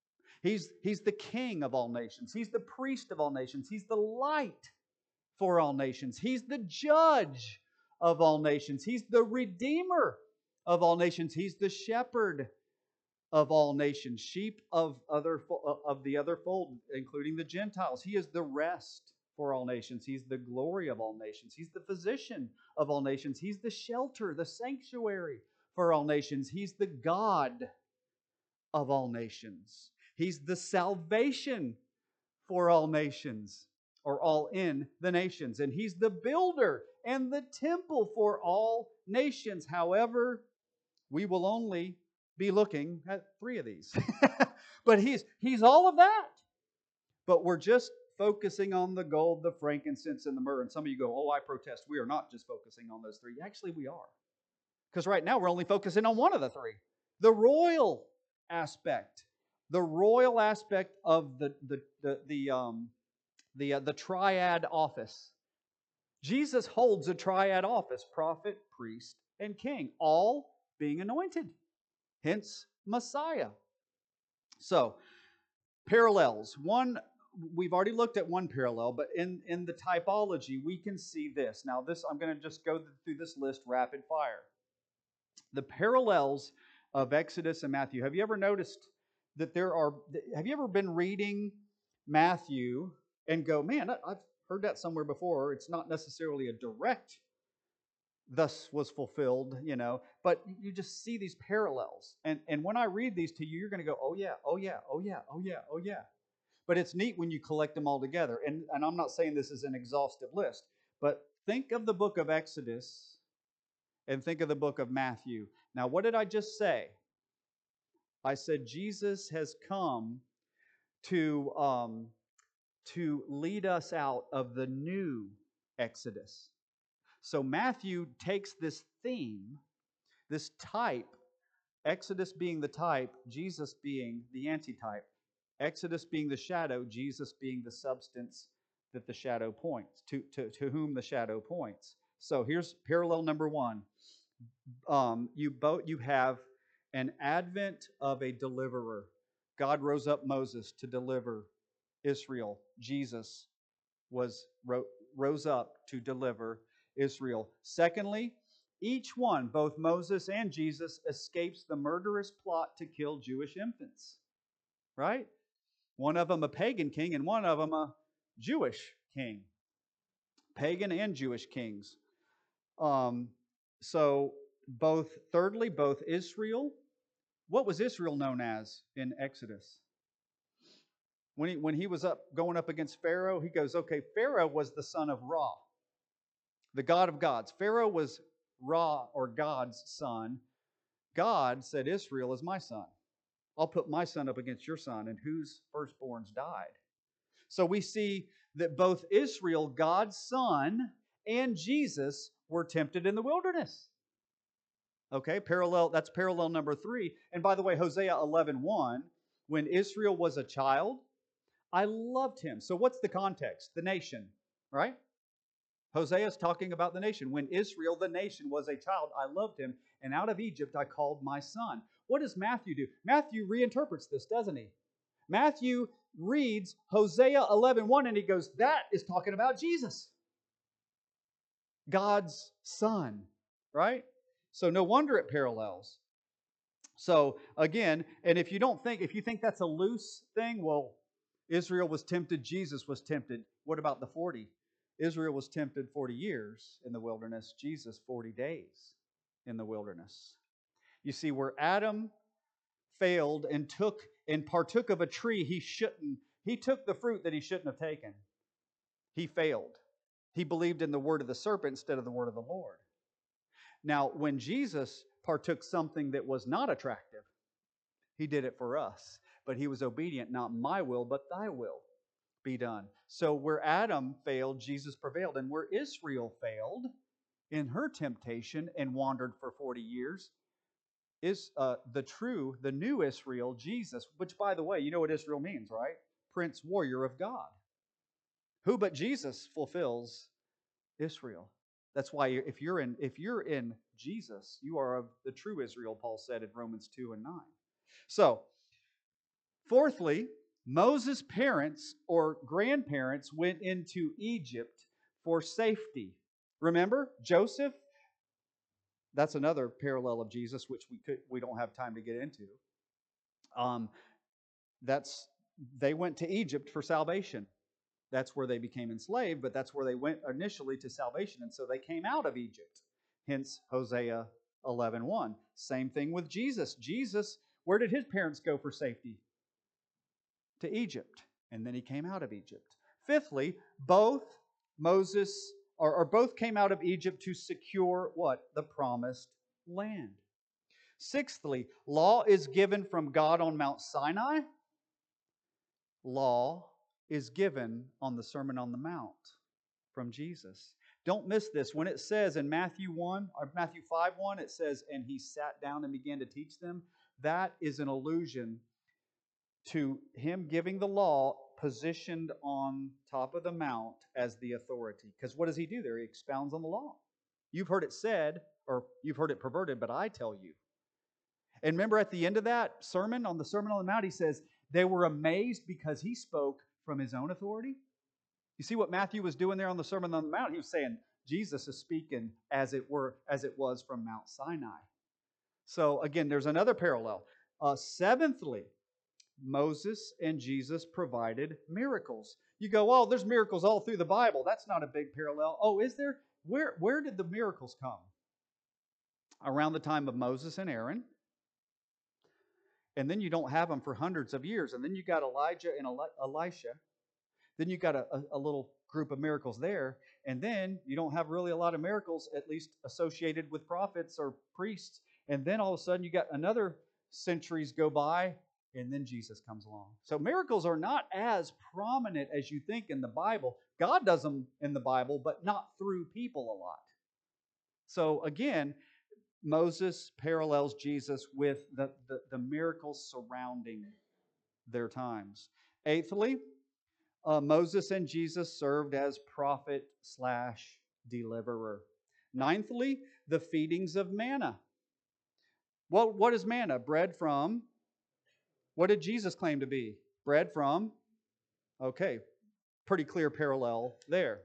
He's, he's the king of all nations. He's the priest of all nations. He's the light for all nations. He's the judge of all nations. He's the redeemer of all nations. He's the shepherd of all nations, sheep of other of the other fold, including the Gentiles. He is the rest for all nations. He's the glory of all nations. He's the physician of all nations. He's the shelter, the sanctuary for all nations. He's the God of all nations. He's the salvation for all nations, or all in the nations. And He's the builder and the temple for all nations. However, we will only be looking at three of these. But he's, he's all of that. But we're just focusing on the gold, the frankincense, and the myrrh. And some of you go, oh, I protest. We are not just focusing on those three. Actually, we are. Because right now we're only focusing on one of the three. The royal aspect. The royal aspect of the, the, the, the, um, the, uh, the triad office. Jesus holds a triad office, prophet, priest, and king, all being anointed. Hence, Messiah. So, parallels. One, we've already looked at one parallel, but in, in the typology, we can see this. Now, this I'm going to just go through this list rapid fire. The parallels of Exodus and Matthew. Have you ever noticed that there are, have you ever been reading Matthew and go, man, I've heard that somewhere before. It's not necessarily a direct thus was fulfilled, you know, but you just see these parallels. And and when I read these to you, you're going to go, oh yeah, oh yeah, oh yeah, oh yeah, oh yeah. But it's neat when you collect them all together. And, and I'm not saying this is an exhaustive list, but think of the book of Exodus and think of the book of Matthew. Now, what did I just say? I said Jesus has come to, um, to lead us out of the new Exodus. So Matthew takes this theme, this type, Exodus being the type, Jesus being the antitype. Exodus being the shadow, Jesus being the substance that the shadow points, to, to, to whom the shadow points. So here's parallel number one. Um, you both you have an advent of a deliverer. God rose up Moses to deliver Israel. Jesus was ro- rose up to deliver Israel. Secondly, each one, both Moses and Jesus, escapes the murderous plot to kill Jewish infants. Right? One of them a pagan king and one of them a Jewish king. Pagan and Jewish kings. Um, so both, thirdly, both Israel. What was Israel known as in Exodus? When he, when he was up going up against Pharaoh, he goes, okay, Pharaoh was the son of Ra, the god of gods. Pharaoh was Ra, or God's son. God said, Israel is my son. I'll put my son up against your son, and whose firstborns died. So we see that both Israel, God's son, and Jesus were tempted in the wilderness. Okay, parallel, that's parallel number three. And by the way, Hosea eleven one, when Israel was a child, I loved him. So what's the context? The nation, right? Hosea is talking about the nation. When Israel, the nation, was a child, I loved him, and out of Egypt I called my son. What does Matthew do? Matthew reinterprets this, doesn't he? Matthew reads Hosea eleven one, and he goes, that is talking about Jesus, God's son, right? So no wonder it parallels. So again, and if you don't think, if you think that's a loose thing, well, Israel was tempted, Jesus was tempted. What about the forty? Israel was tempted forty years in the wilderness, Jesus forty days in the wilderness. You see, where Adam failed and took and partook of a tree he shouldn't, he took the fruit that he shouldn't have taken. He failed. He believed in the word of the serpent instead of the word of the Lord. Now, when Jesus partook something that was not attractive, he did it for us. But he was obedient, not my will, but thy will be done. So where Adam failed, Jesus prevailed. And where Israel failed in her temptation and wandered for forty years, is uh, the true, the new Israel, Jesus, which, by the way, you know what Israel means, right? Prince, warrior of God. Who but Jesus fulfills Israel? That's why if you're in if you're in Jesus, you are of the true Israel, Paul said in Romans two and nine. So, Fourthly, Moses' parents or grandparents went into Egypt for safety. Remember, Joseph, that's another parallel of Jesus, which we could we don't have time to get into. Um, that's they went to Egypt for salvation. That's where they became enslaved, but that's where they went initially to salvation, and so they came out of Egypt. Hence Hosea eleven one. Same thing with Jesus. Jesus, where did his parents go for safety? To Egypt, and then he came out of Egypt. Fifthly, both Moses or, or both came out of Egypt to secure what? The promised land. Sixthly, law is given from God on Mount Sinai. Law is given on the Sermon on the Mount from Jesus. Don't miss this. When it says in Matthew one or Matthew five one, it says, and he sat down and began to teach them. That is an allusion to him giving the law positioned on top of the mount as the authority. Because what does he do there? He expounds on the law. You've heard it said, or you've heard it perverted, but I tell you. And remember at the end of that sermon, on the Sermon on the Mount, he says, they were amazed because he spoke from his own authority. You see what Matthew was doing there on the Sermon on the Mount? He was saying, Jesus is speaking as it were, as it was from Mount Sinai. So again, there's another parallel. Uh, seventhly, Moses and Jesus provided miracles. You go, oh, there's miracles all through the Bible. That's not a big parallel. Oh, is there? Where, where did the miracles come? Around the time of Moses and Aaron. And then you don't have them for hundreds of years. And then you got Elijah and Elisha. Then you got a, a, a little group of miracles there. And then you don't have really a lot of miracles, at least associated with prophets or priests. And then all of a sudden you got another centuries go by, and then Jesus comes along. So miracles are not as prominent as you think in the Bible. God does them in the Bible, but not through people a lot. So again, Moses parallels Jesus with the, the, the miracles surrounding their times. Eighthly, uh, Moses and Jesus served as prophet slash deliverer. Ninthly, the feedings of manna. Well, what is manna? Bread from... What did Jesus claim to be? Bread from? Okay, pretty clear parallel there.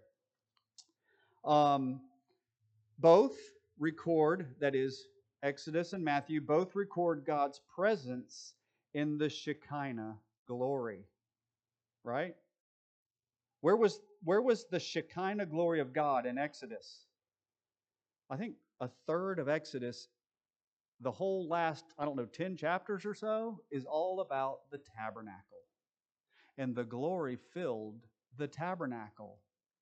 Um, both record, that is, Exodus and Matthew, both record God's presence in the Shekinah glory. Right? Where was, where was the Shekinah glory of God in Exodus? I think a third of Exodus, the whole last, I don't know, ten chapters or so, is all about the tabernacle. And the glory filled the tabernacle.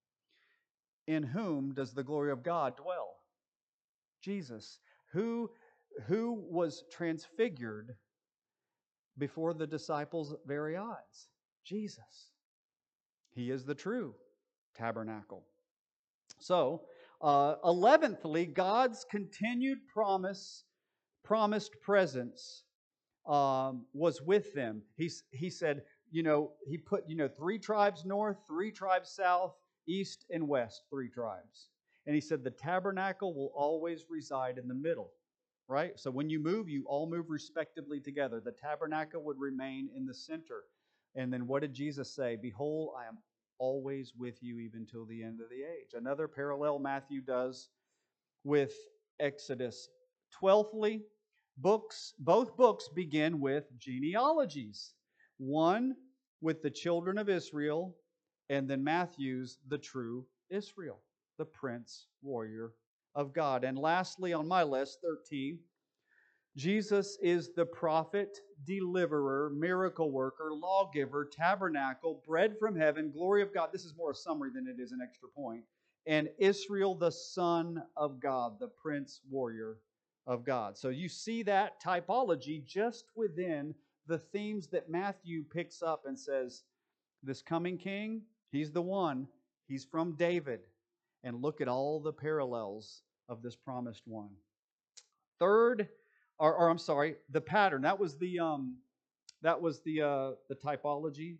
In whom does the glory of God dwell? Jesus. Who, who was transfigured before the disciples' very eyes? Jesus. He is the true tabernacle. So, uh, eleventhly, God's continued promise, promised presence um, was with them. He, he said, you know, he put, you know, three tribes north, three tribes south, east and west, three tribes. And he said the tabernacle will always reside in the middle, right? So when you move, you all move respectively together. The tabernacle would remain in the center. And then what did Jesus say? Behold, I am always with you even till the end of the age. Another parallel Matthew does with Exodus. Twelfthly, books, both books begin with genealogies. One with the children of Israel, and then Matthew's the true Israel, the prince warrior of God. And lastly on my list, thirteen, Jesus is the prophet, deliverer, miracle worker, lawgiver, tabernacle, bread from heaven, glory of God. This is more a summary than it is an extra point. And Israel, the Son of God, the prince warrior of God. So you see that typology just within the themes that Matthew picks up and says, this coming king, he's the one. He's from David. And look at all the parallels of this promised one. Third, or, or I'm sorry, the pattern. That was the um, that was the uh, the typology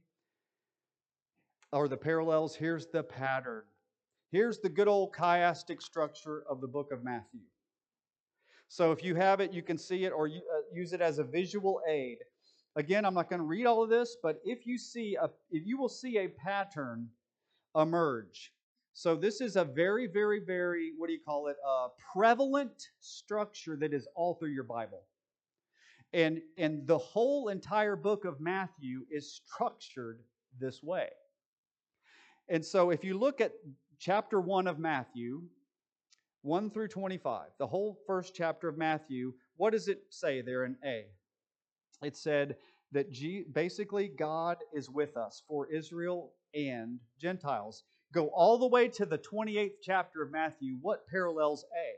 or the parallels. Here's the pattern. Here's the good old chiastic structure of the book of Matthew. So if you have it, you can see it or you, uh, use it as a visual aid. again, I'm not going to read all of this, but if you see a, if you will see a pattern emerge. So this is a very, very, very, what do you call it? A prevalent structure that is all through your Bible. And, and the whole entire book of Matthew is structured this way. And so if you look at chapter one of Matthew, one through twenty-five, the whole first chapter of Matthew, what does it say there in A? It said that G, basically God is with us for Israel and Gentiles. Go all the way to the twenty-eighth chapter of Matthew. What parallels A?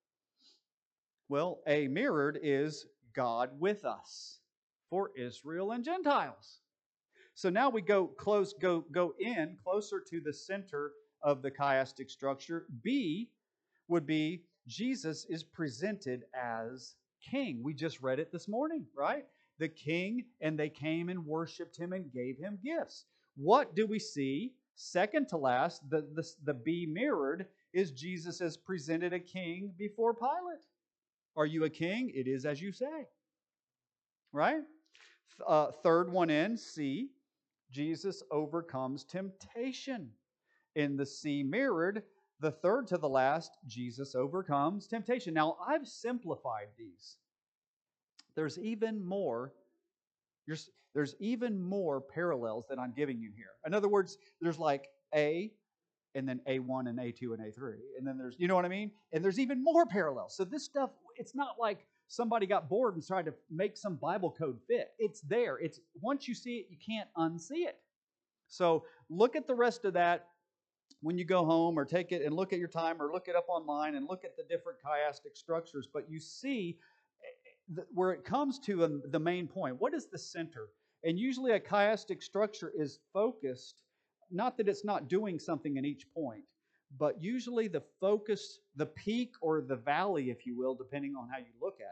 Well, A mirrored is God with us for Israel and Gentiles. So now we go close, go, go in closer to the center of the chiastic structure. B would be Jesus is presented as king. We just read it this morning, right? The king, and they came and worshiped him and gave him gifts. What do we see? Second to last, the, the, the B mirrored is Jesus as presented a king before Pilate. Are you a king? It is as you say. Right? Uh, third one in, C, Jesus overcomes temptation. In the C mirrored, the third to the last, Jesus overcomes temptation. Now, I've simplified these. There's even more, there's, there's even more parallels that I'm giving you here. In other words, there's like A, and then A one and A two and A three. And then there's, you know what I mean? And there's even more parallels. So this stuff, it's not like somebody got bored and tried to make some Bible code fit. It's there. It's once you see it, you can't unsee it. So look at the rest of that when you go home, or take it and look at your time, or look it up online and look at the different chiastic structures. But you see where it comes to the main point. What is the center? And usually a chiastic structure is focused, not that it's not doing something in each point, but usually the focus, the peak or the valley, if you will, depending on how you look at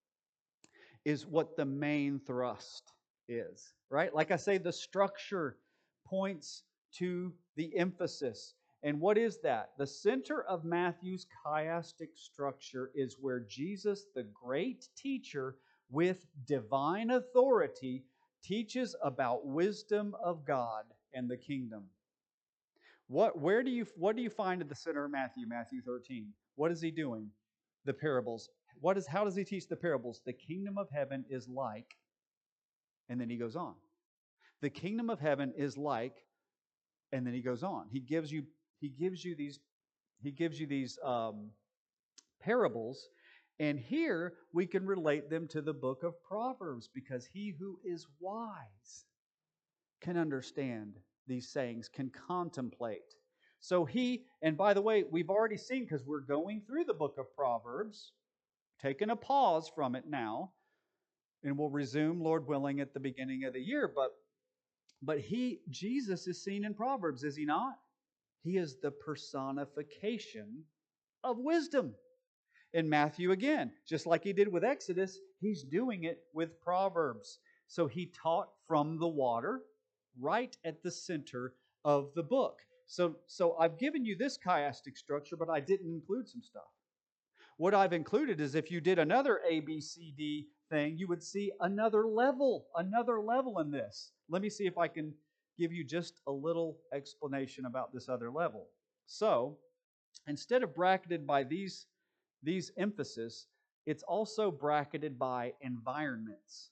it, is what the main thrust is, right? Like I say, the structure points to the emphasis. And what is that? The center of Matthew's chiastic structure is where Jesus, the great teacher with divine authority, teaches about wisdom of God and the kingdom. What, where do you, what do you find at the center of Matthew, Matthew thirteen? What is he doing? The parables. What is, how does he teach the parables? The kingdom of heaven is like, and then he goes on. The kingdom of heaven is like, and then he goes on. He gives you, he gives you these, he gives you these um, parables, and here we can relate them to the book of Proverbs, because he who is wise can understand these sayings, can contemplate. So he, and by the way, we've already seen, because we're going through the book of Proverbs, taking a pause from it now, and we'll resume, Lord willing, at the beginning of the year. But But he, Jesus is seen in Proverbs, is he not? He is the personification of wisdom. In Matthew again, just like he did with Exodus, he's doing it with Proverbs. So he taught from the water right at the center of the book. So, so I've given you this chiastic structure, but I didn't include some stuff. What I've included is if you did another A, B, C, D thing, you would see another level, another level in this. Let me see if I can give you just a little explanation about this other level. So, instead of bracketed by these, these emphasis, it's also bracketed by environments.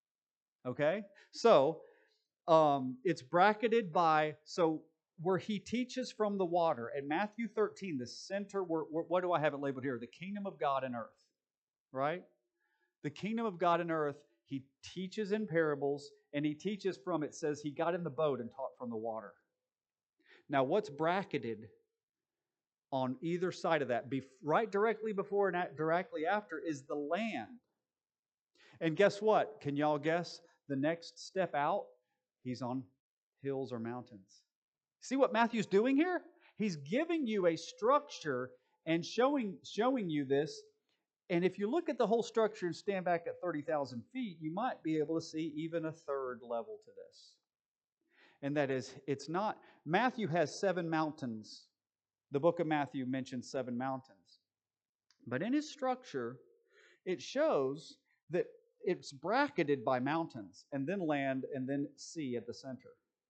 Okay? So, um, it's bracketed by, so where he teaches from the water. At Matthew thirteen, the center, where, where, what do I have it labeled here? The kingdom of God and earth. Right? The kingdom of God and earth, he teaches in parables, and he teaches from, it says he got in the boat and taught from the water. Now, what's bracketed on either side of that, be, right directly before and at, directly after, is the land. And guess what? Can y'all guess? The next step out, he's on hills or mountains. See what Matthew's doing here? He's giving you a structure and showing, showing you this. And if you look at the whole structure and stand back at thirty thousand feet, you might be able to see even a third level to this. And that is, it's not, Matthew has seven mountains. The book of Matthew mentions seven mountains. But in his structure, it shows that it's bracketed by mountains, and then land, and then sea at the center.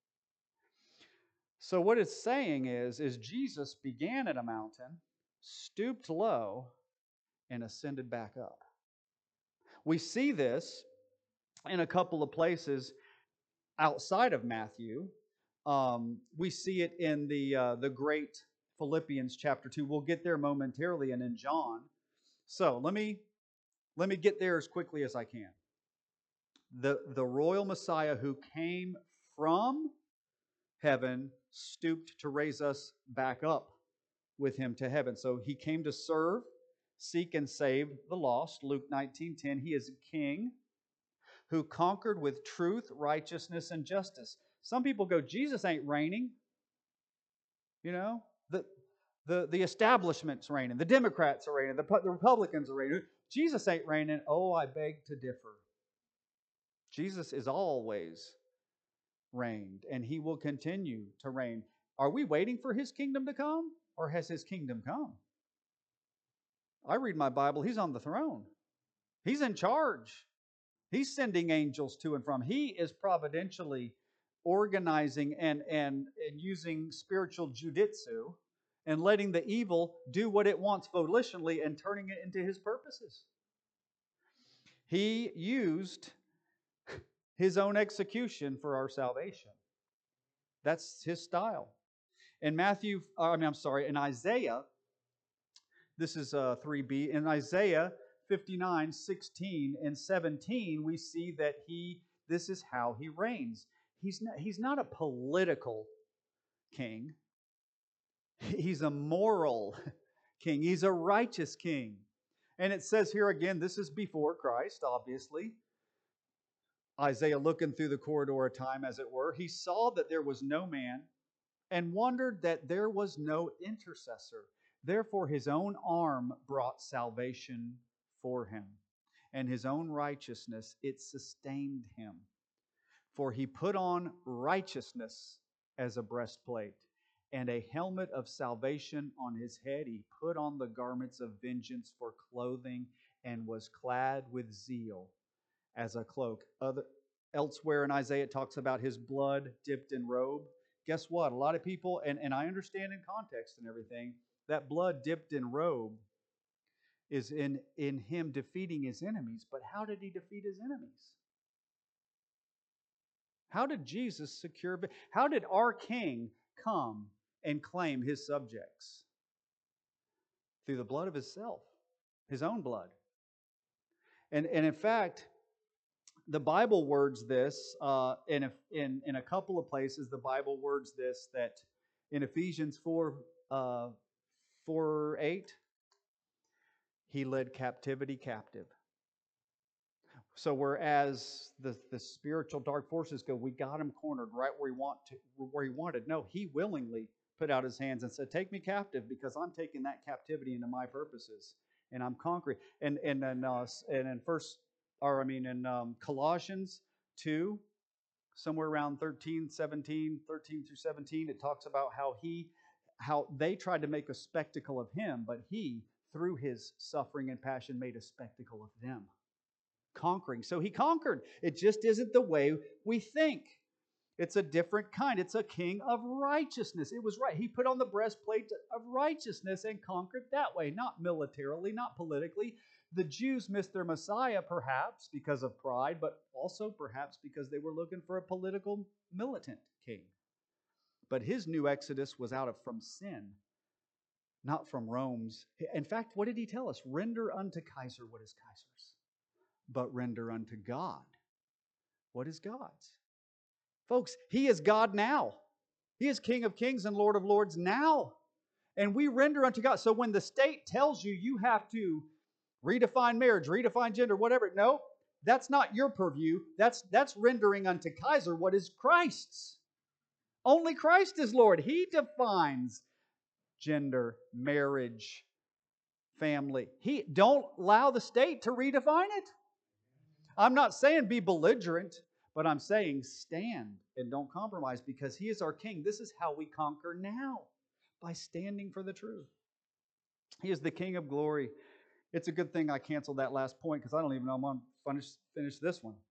So what it's saying is, is Jesus began at a mountain, stooped low, and ascended back up. We see this in a couple of places outside of Matthew. Um, we see it in the uh, the great Philippians chapter two. We'll get there momentarily, and in John. So let me let me get there as quickly as I can. The the royal Messiah who came from heaven stooped to raise us back up with him to heaven. So he came to serve, seek, and save the lost. Luke nineteen ten. He is a king who conquered with truth, righteousness, and justice. Some people go, Jesus ain't reigning. You know, the, the, the establishment's reigning. The Democrats are reigning. The, the Republicans are reigning. Jesus ain't reigning. Oh, I beg to differ. Jesus is always reigned, and he will continue to reign. Are we waiting for his kingdom to come, or has his kingdom come? I read my Bible. He's on the throne. He's in charge. He's sending angels to and from. He is providentially organizing and, and, and using spiritual jujitsu and letting the evil do what it wants volitionally and turning it into his purposes. He used his own execution for our salvation. That's his style. In Matthew, I mean, I'm sorry, in Isaiah, this is uh, three b, in Isaiah fifty-nine, sixteen, and seventeen, we see that he, this is how he reigns. He's not, he's not a political king. He's a moral king. He's a righteous king. And it says here again, this is before Christ, obviously. Isaiah looking through the corridor of time, as it were, he saw that there was no man and wondered that there was no intercessor. Therefore his own arm brought salvation for him, and his own righteousness, it sustained him. For he put on righteousness as a breastplate, and a helmet of salvation on his head. He put on the garments of vengeance for clothing, and was clad with zeal as a cloak. Other, elsewhere in Isaiah, it talks about his blood dipped in robe. Guess what? A lot of people, and, and I understand in context and everything, that blood dipped in robe is in, in him defeating his enemies. But how did he defeat his enemies? How did Jesus secure, how did our King come and claim his subjects? Through the blood of himself, his own blood. And, and in fact, the Bible words this, uh, in, a, in, in a couple of places, the Bible words this, that in Ephesians four, uh, four eight, he led captivity captive. So whereas the, the spiritual dark forces go, we got him cornered right where he want to, where he wanted. No, he willingly put out his hands and said, take me captive, because I'm taking that captivity into my purposes, and I'm conquering. And and and, uh, and in first, or I mean in um, Colossians two, somewhere around thirteen, seventeen, thirteen through seventeen, it talks about how he, how they tried to make a spectacle of him, but he, through his suffering and passion, made a spectacle of them. Conquering. So he conquered. It just isn't the way we think. It's a different kind. It's a king of righteousness. It was right. He put on the breastplate of righteousness and conquered that way, not militarily, not politically. The Jews missed their Messiah perhaps because of pride, but also perhaps because they were looking for a political militant king. But his new exodus was out of from sin, not from Rome's. In fact, what did he tell us? Render unto Caesar what is Caesar's, but render unto God what is God's. Folks, he is God now. He is King of kings and Lord of lords now. And we render unto God. So when the state tells you you have to redefine marriage, redefine gender, whatever, no, that's not your purview. That's, that's rendering unto Caesar what is Christ's. Only Christ is Lord. He defines gender, marriage, family. He don't allow the state to redefine it. I'm not saying be belligerent, but I'm saying stand and don't compromise, because he is our king. This is how we conquer now, by standing for the truth. He is the King of glory. It's a good thing I canceled that last point because I don't even know I'm going to finish, finish this one.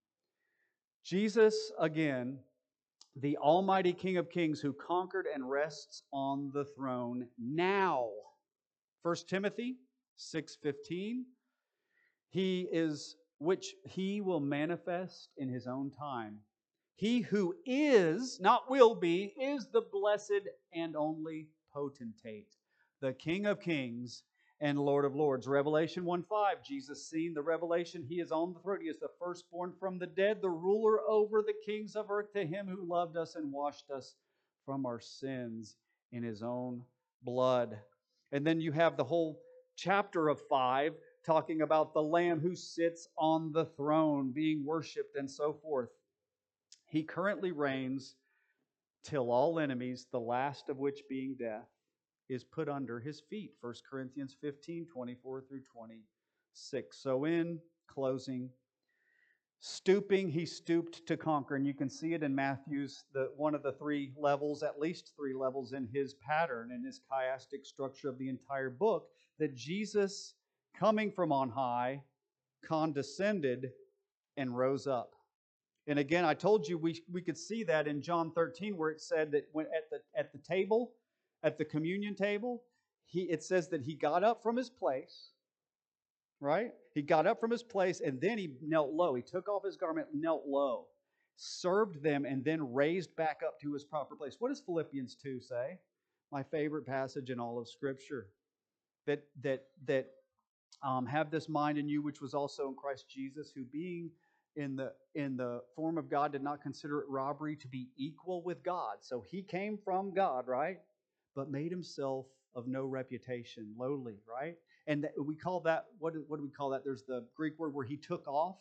Jesus, again, the Almighty King of Kings who conquered and rests on the throne now. First Timothy six fifteen. He is, which he will manifest in his own time. He who is, not will be, is the blessed and only potentate, the King of Kings and Lord of Lords. Revelation one five, Jesus seen the revelation. He is on the throne. He is the firstborn from the dead, the ruler over the kings of earth, to him who loved us and washed us from our sins in his own blood. And then you have the whole chapter of five talking about the Lamb who sits on the throne being worshipped and so forth. He currently reigns till all enemies, the last of which being death, is put under his feet. First Corinthians fifteen, twenty-four through twenty-six. So in closing, stooping, he stooped to conquer. And you can see it in Matthew's, the, one of the three levels, at least three levels in his pattern, in his chiastic structure of the entire book, that Jesus, coming from on high, condescended and rose up. And again, I told you we, we could see that in John thirteen, where it said that when at the at the table, at the communion table, he it says that he got up from his place, right? He got up from his place and then he knelt low. He took off his garment, knelt low, served them, and then raised back up to his proper place. What does Philippians two say? My favorite passage in all of Scripture. That that that um, have this mind in you, which was also in Christ Jesus, who being in the in the form of God did not consider it robbery to be equal with God. So he came from God, right? But made himself of no reputation, lowly, right? And that, we call that, what do, what do we call that? There's the Greek word where he took off.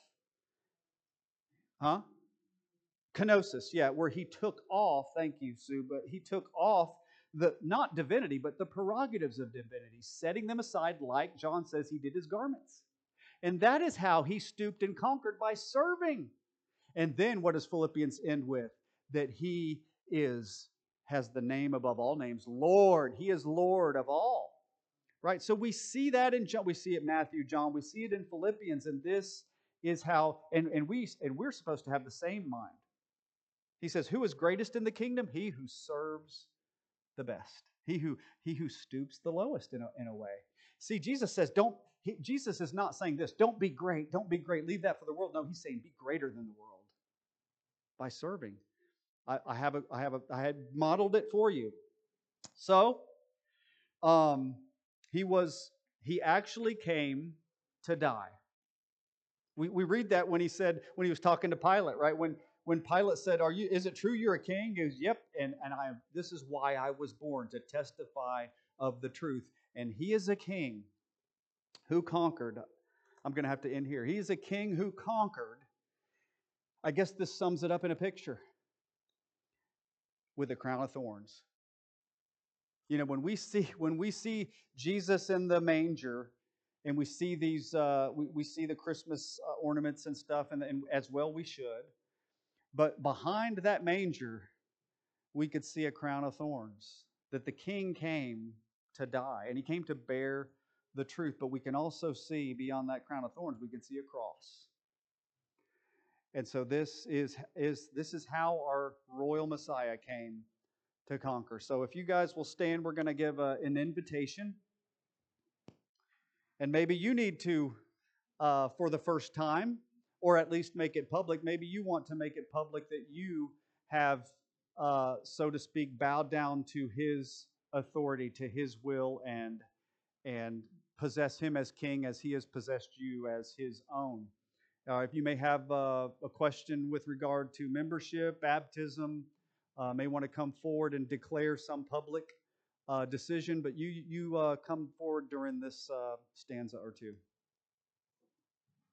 Huh? Kenosis, yeah, where he took off, thank you, Sue, but he took off the, not divinity, but the prerogatives of divinity, setting them aside like John says he did his garments. And that is how he stooped and conquered, by serving. And then what does Philippians end with? That he is, has the name above all names, Lord. He is Lord of all. Right? So we see that in John, we see it in Matthew, John, we see it in Philippians, and this is how, and, and we and we're supposed to have the same mind. He says, who is greatest in the kingdom? He who serves the best. He who he who stoops the lowest in a, in a way. See, Jesus says, don't, he, Jesus is not saying this, don't be great, don't be great, leave that for the world. No, he's saying be greater than the world by serving. I, I have a, I have a, I had modeled it for you. So, um, he was, he actually came to die. We we read that when he said, when he was talking to Pilate, right? When when Pilate said, "Are you? Is it true you're a king?" He goes, "Yep." And and I this is why I was born, to testify of the truth. And he is a king who conquered. I'm going to have to end here. He is a king who conquered. I guess this sums it up in a picture. With a crown of thorns. You know, when we see when we see Jesus in the manger, and we see these, uh, we, we see the Christmas uh, ornaments and stuff, and, and as well we should. But behind that manger, we could see a crown of thorns. That the King came to die, and he came to bear the truth. But we can also see beyond that crown of thorns, we can see a cross. And so this is is this is how our royal Messiah came to conquer. So if you guys will stand, we're going to give a, an invitation. And maybe you need to, uh, for the first time, or at least make it public, maybe you want to make it public that you have, uh, so to speak, bowed down to his authority, to his will, and, and possess him as king as he has possessed you as his own. Uh, if you may have uh, a question with regard to membership, baptism, uh, may want to come forward and declare some public uh, decision, but you you uh, come forward during this uh, stanza or two.